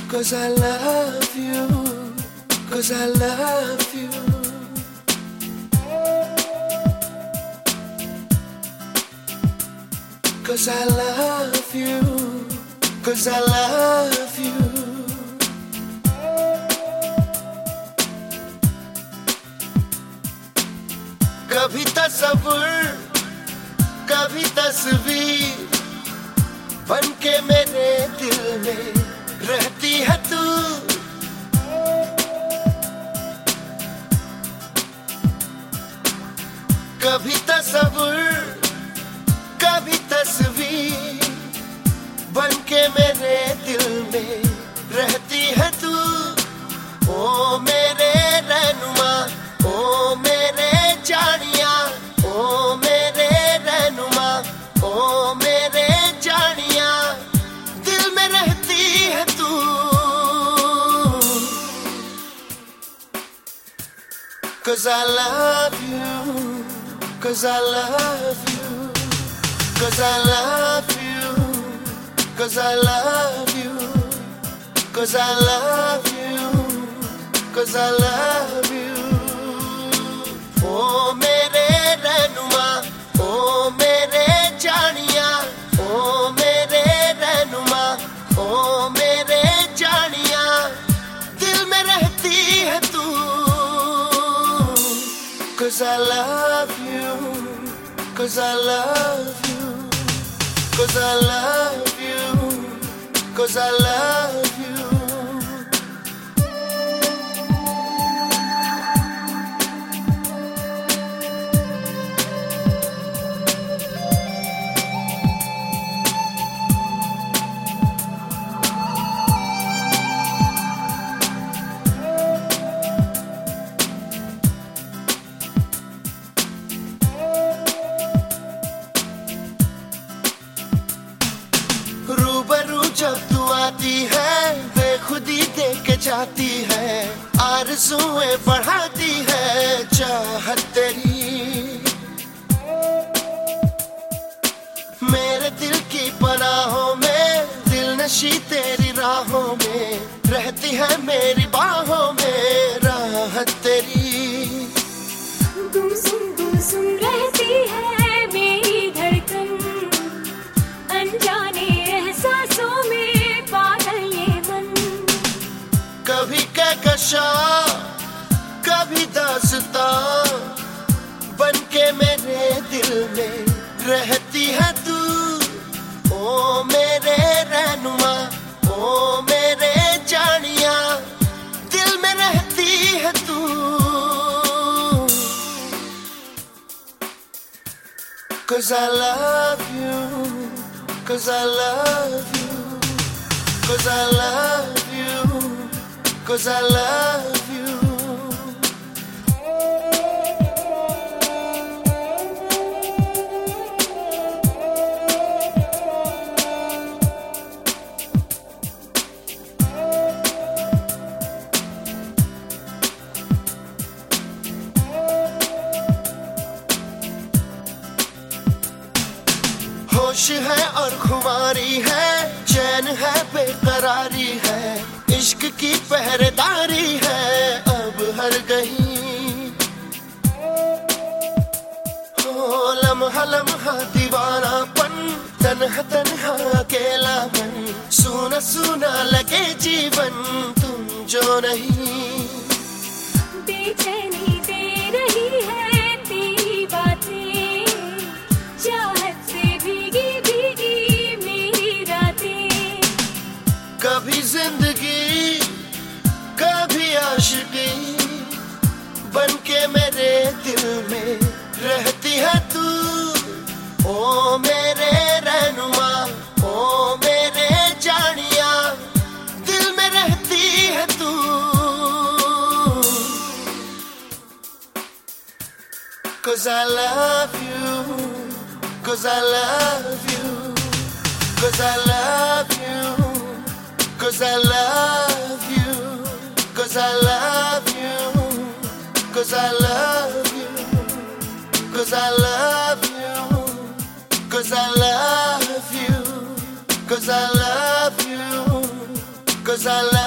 'Cause I love you, 'cause I love you. 'Cause I love you, 'cause I love you. कभी तस्वीर, कभी तस्वीर बनके मेरे दिल में रहती है तू। कभी तस्वीर, कभी तस्वीर बनके मेरे दिल में रहती है तू। ओ मेरे रहनुमा, ओ मेरे जानिया, ओ मेरे रहनुमा, ओ मेरे जानिया, दिल में रहती है तू। 'Cause I love you, 'cause I love you, 'cause I love you, 'cause I love you, 'cause I love you, 'cause I love you. ओ मेरे रहनुमा, ओ मेरे जानिया, ओ मेरे रहनुमा, ओ मेरे जानिया, दिल में रहती है तू। 'Cause I love you, 'cause I love you, 'cause I love you, 'cause I love you. रूबरू जब तू आती है, बेखुदी देख के जाती है, आरज़ुएं बढ़ाती है चाहत तेरी। मेरे दिल की पनाहों में, दिलनशी तेरी राहों में, रहती है मेरी बाहों में राहत तेरी। गुमसुम रहती है मेरी धड़कन, अनजाने एहसासों में पागल ये मन। कभी कहकशा, कभी दास्तां बनके मेरे दिल में रहती है तू। ओ मेरे रहनुमा, ओ मेरे जानिया, दिल में रहती है तू। 'Cause I love you, 'cause I love you, 'cause I love you, 'cause I love you. होश है और खुमारी है, चैन है बेकरारी है, इश्क की पहरेदारी है अब हर कहीं। हो लम्हा लम्हा दीवानापन, तन्हा तन्हा अकेलापन, सूना सूना लगे जीवन तुम जो नहीं। बेचैनी दे रही है तेरी बातें, चाहत से भीगी भीगी मेरी रातें। कभी जिंदगी, कभी आशिकी बनके मेरे दिल में रहती है तू। ओ मेरे रहनुमा, ओ मेरे जानिया, दिल में रहती है तू। 'Cause I love you, 'cause I love you, 'cause I love you, 'cause I love you, 'cause I love you, 'cause I love you, 'cause I love you, 'cause I love you, 'cause I love you, 'cause I love you.